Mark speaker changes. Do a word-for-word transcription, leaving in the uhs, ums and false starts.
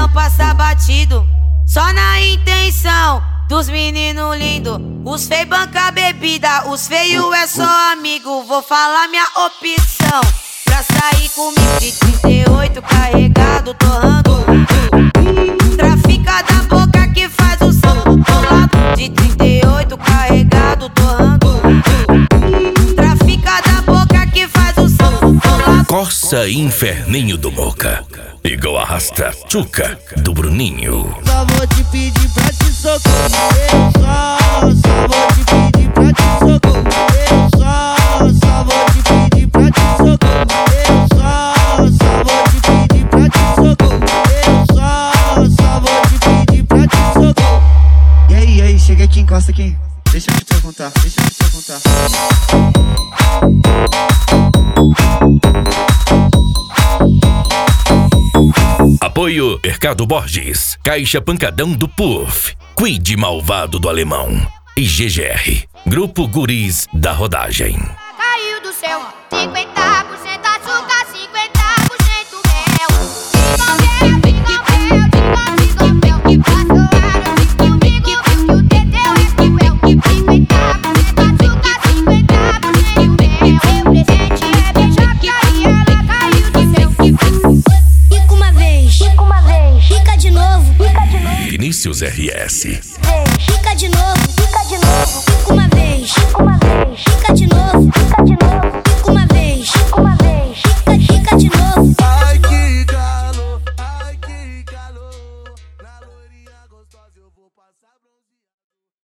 Speaker 1: não passa batido, só na intenção dos meninos lindos. Os feios banca bebida, os feios é só amigo. Vou falar minha opção pra sair comigo de trinta e oito carregado, torrando. Trafica da boca que faz o som do lado. De trinta e oito carregado, torrando. Trafica da boca que faz o som do lado.
Speaker 2: Corsa Inferninho do Moca, igual arrasta Tchuca do Bruninho.
Speaker 3: Só vou te pedir pra te socorrer, só, só vou te pedir pra te socorrer, só, só vou te pedir pra te socorrer, só, só vou te pedir pra te socorrer, só, só vou te pedir pra te socorrer. E aí, e aí, chega aqui, encosta aqui. Deixa eu te perguntar, deixa eu te perguntar.
Speaker 2: Apoio Mercado Borges, Caixa Pancadão do Puff, Quid Malvado do Alemão e G G R, Grupo Guris da Rodagem.
Speaker 4: Caiu do céu, cinquenta por cento açúcar, cinquenta por cento mel. Jingle bell, jingle bell, jingle bell, que passou ano comigo, que o Teteu é cruel. cinquenta por cento açúcar, cinquenta por cento mel. Seu presente é beijar e ela caiu do céu.
Speaker 5: Fica uma vez, fica uma vez, fica de novo, fica de novo.
Speaker 2: Vinícius R S.